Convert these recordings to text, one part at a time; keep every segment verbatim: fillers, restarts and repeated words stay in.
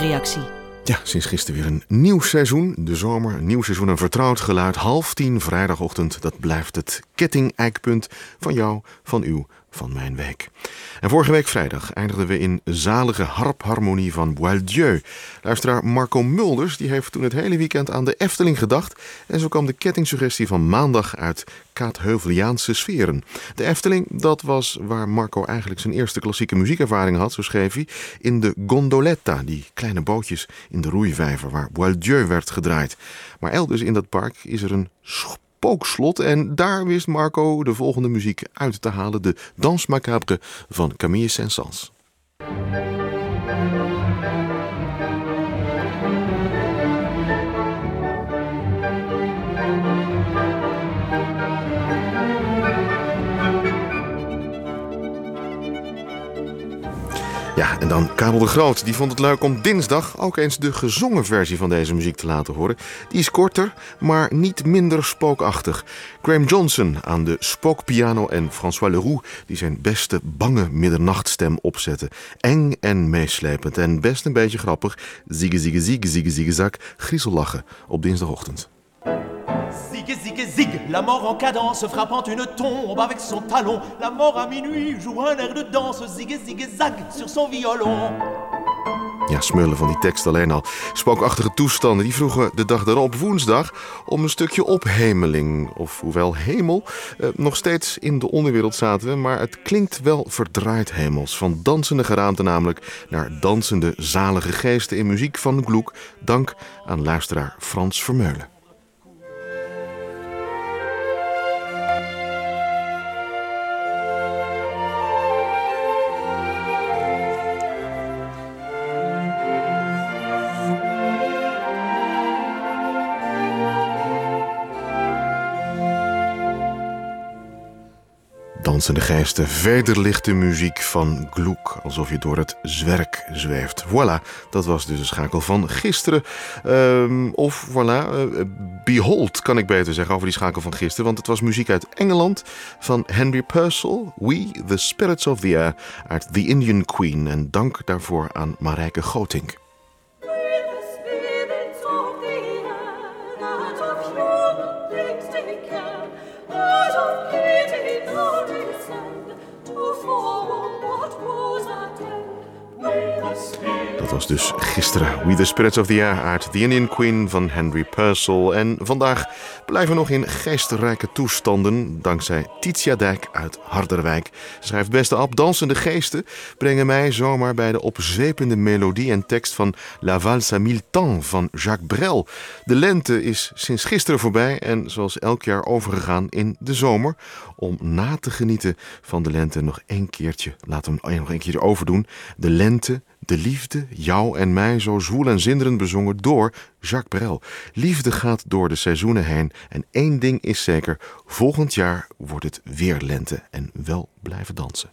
luisteraarsreactie. Ja, sinds gisteren weer een nieuw seizoen. De zomer, een nieuw seizoen, een vertrouwd geluid. Half tien vrijdagochtend, dat blijft het ketting-eikpunt van jou, van u, van mijn week. En vorige week vrijdag eindigden we in zalige harpharmonie van Boieldieu. Luisteraar Marco Mulders die heeft toen het hele weekend aan de Efteling gedacht. En zo kwam de kettingsuggestie van maandag uit Kaatheuveliaanse sferen. De Efteling, dat was waar Marco eigenlijk zijn eerste klassieke muziekervaring had, zo schreef hij, in de gondoletta, die kleine bootjes in de roeivijver waar Boieldieu werd gedraaid. Maar elders in dat park is er een spookslot en daar wist Marco de volgende muziek uit te halen, de Danse Macabre van Camille Saint-Saëns. Ja, en dan Karel de Groot. Die vond het leuk om dinsdag ook eens de gezongen versie van deze muziek te laten horen. Die is korter, maar niet minder spookachtig. Graham Johnson aan de spookpiano en François Leroux die zijn beste bange middernachtstem opzetten. Eng en meeslepend en best een beetje grappig. Ziege, ziege, ziege, ziege, ziege, zak. Griezellachen op dinsdagochtend. Zig, zig, zig, la mort en cadence, frappant une tombe avec son talon. La mort à minuit joue un air de danse, zig, zig, zag, sur son violon. Ja, smullen van die tekst alleen al. Spookachtige toestanden, die vroegen de dag daarop woensdag om een stukje ophemeling. Of hoewel hemel, eh, nog steeds in de onderwereld zaten we, maar het klinkt wel verdraaid hemels. Van dansende geraamte namelijk naar dansende zalige geesten in muziek van Gluck. Dank aan luisteraar Frans Vermeulen. Dansende geesten, vederlichte muziek van Gluck, alsof je door het zwerk zweeft. Voilà, dat was dus een schakel van gisteren. Um, of voilà, uh, behold kan ik beter zeggen over die schakel van gisteren, want het was muziek uit Engeland van Henry Purcell, We, the Spirits of the Air, uit The Indian Queen. En dank daarvoor aan Marijke Gotink. Dat was dus gisteren We the Spirits of the Air uit The Indian Queen van Henry Purcell. En vandaag blijven we nog in geestrijke toestanden dankzij Titia Dijk uit Harderwijk. Ze schrijft: beste Ab, dansende geesten brengen mij zomaar bij de opzwepende melodie en tekst van La Valse à mille temps van Jacques Brel. De lente is sinds gisteren voorbij en zoals elk jaar overgegaan in de zomer. Om na te genieten van de lente nog een keertje, laten we hem nog een keertje overdoen. De lente, de liefde, jou en mij, zo zwoel en zinderend bezongen door Jacques Brel. Liefde gaat door de seizoenen heen en één ding is zeker, volgend jaar wordt het weer lente en wel blijven dansen.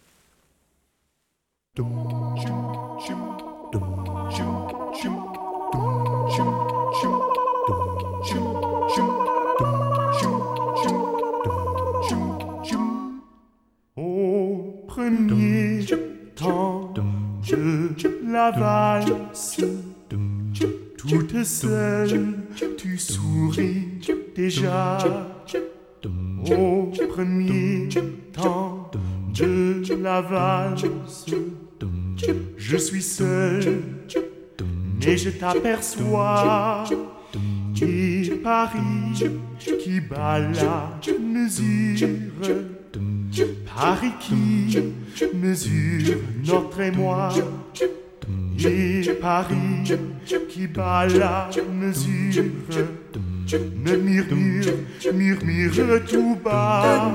Au premier temps de la valse, toute seule, tu souris déjà. Au premier temps de la valse, je suis seul, mais je t'aperçois. Et Paris qui bat la mesure, Paris qui mesure notre émoi. Et Paris qui bat la mesure me murmure, murmure tout bas.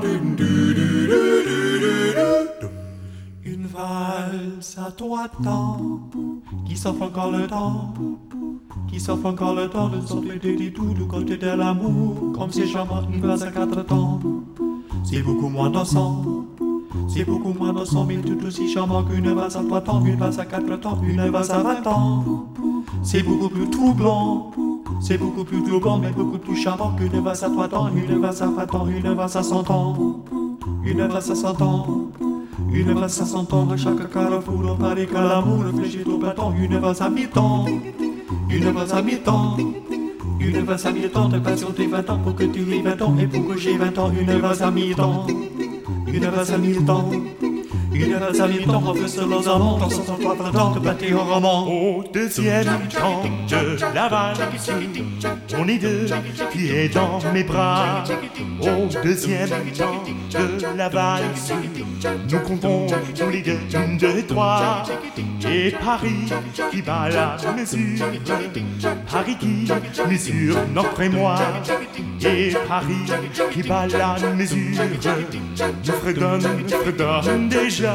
Une valse à trois temps, qui s'offre encore le temps, qui s'offre encore le temps de sortir du tout du côté de l'amour, comme c'est charmant une valse à quatre temps. C'est beaucoup moins dansant, c'est beaucoup moins dansant, mais tout aussi charmant qu'une valse à trois temps, une valse à quatre temps, une valse à vingt ans. C'est beaucoup plus troublant, c'est beaucoup plus troublant, mais beaucoup plus charmant qu'une valse à trois temps, une valse à vingt ans, une valse à cent ans, une valse à cent ans. Une valse à cent ans, à chaque carrefour, on paraît qu'à l'amour, fléchit au bâton, une valse à mi-temps, une valse à mi-temps, une valse à mi-temps, de passion tes vingt ans, pour que tu aies vingt ans, et pour que j'ai vingt ans, une valse à mi-temps, une valse à mi-temps, une valse à mi-temps, on fait seuls aux amants, dans soixante-trois vingt ans, de pâté au roman. Au deuxième temps de la valse, on est deux, tu es dans mes bras. Au deuxième temps de la valse, nous comptons tous les deux, une, deux, trois. Et Paris qui bat la mesure, Paris qui mesure notre émoi. Et Paris qui bat la mesure, nous fredonne, nous fredonne déjà.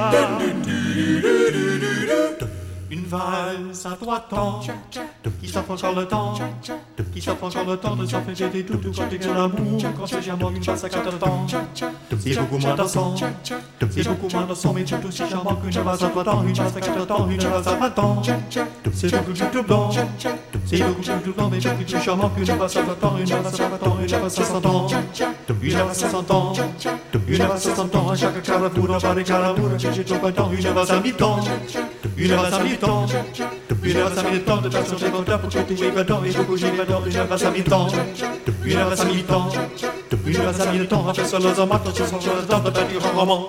Une valse à trois temps, qui s'offre encore le temps, qui s'offre encore le temps de s'enflécher des doutes quand tu gagnes l'amour, quand c'est charmant une valse à quatre temps. C'est beaucoup moins dansant, c'est beaucoup moins dansant, mais tout aussi charmant qu'une valse à trois temps, une valse à quatre temps, une valse à vingt temps. C'est beaucoup plus doublant, c'est beaucoup plus doublant, mais beaucoup plus charmant qu'une valse à trois temps, une valse à vingt temps, une valse à cent ans, une valse à cent ans, une valse à cent ans, à chaque carrefour, on parle carrefour, j'ai tout temps, une valse à mi-temps, une valse à mi-temps, une valse à mi-temps, de passion j'ai content pour que tu aies vingt ans, et pour que j'ai vingt ans, une valse à mi-temps, une valse à mi-temps, une valse à mi-temps, on fait seul aux amants, quand ce sont le temps de bâtir un roman.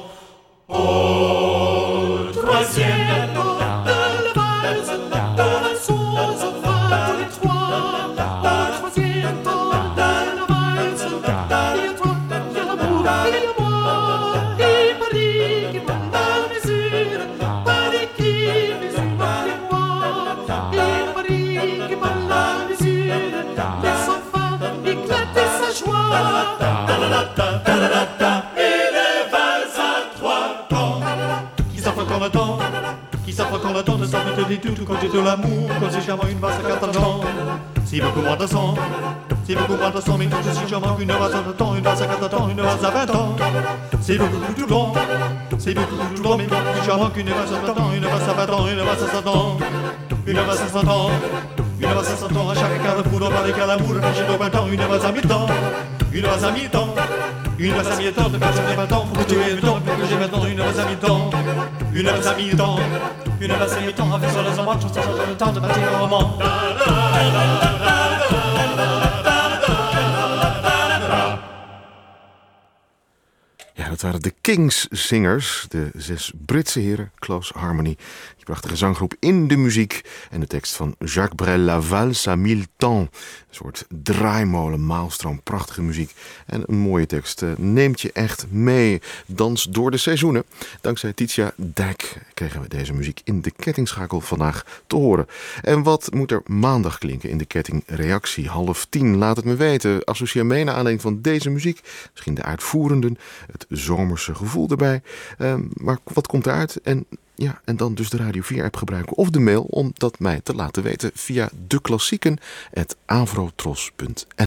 Au troisième temps de la valse, de la sauce, on va tous les trois. Au troisième temps de la valse, il y a toi, il y a l'amour, il y a moi. Et Paris qui bat la mesure, Paris qui mesure moi. Et Paris qui bat la mesure, laisse enfin éclater sa joie. Le temps, qui s'offre encore le temps de s'enfuir des tout quand j'ai de l'amour, quand c'est charmant une valse à quatre temps. C'est beaucoup moins de sang, c'est beaucoup moins de sang, mais tout aussi charmant qu'une valse à temps, une valse à quatre temps, une valse à vingt ans. C'est beaucoup plus doublant, c'est beaucoup plus doublant, mais beaucoup plus charmant qu'une valse à temps, une valse à vingt ans, une valse à cent ans, une valse à cent ans, une valse à cent ans, à chaque carrefour, on parle qu'à l'amour, j'ai de vingt ans, une valse à mi-temps, une valse à mi-temps. Une valse à mi-temps, de passion j'ai vingt ans, pour que tu aies vingt ans, pour que j'ai vingt ans, une valse à mi-temps, une valse à mi-temps, une valse à mi-temps, avec sur les amants, tout ça, ça le temps de bâtir un roman. Ja, dat waren de Kings Singers, de zes Britse heren, Close Harmony. Die prachtige zanggroep in de muziek en de tekst van Jacques Brel, La Valse à Mille Temps. Een soort draaimolen, maalstroom, prachtige muziek en een mooie tekst. Neemt je echt mee, dans door de seizoenen. Dankzij Titia Dijk kregen we deze muziek in de kettingschakel vandaag te horen. En wat moet er maandag klinken in de kettingreactie? Half tien, laat het me weten. Associeer mee naar aanleiding van deze muziek. Misschien de uitvoerenden, het zomerse gevoel erbij. Um, maar wat komt eruit? En ja, en dan dus de Radio vier app gebruiken of de mail om dat mij te laten weten via de klassieken at avrotros punt n l.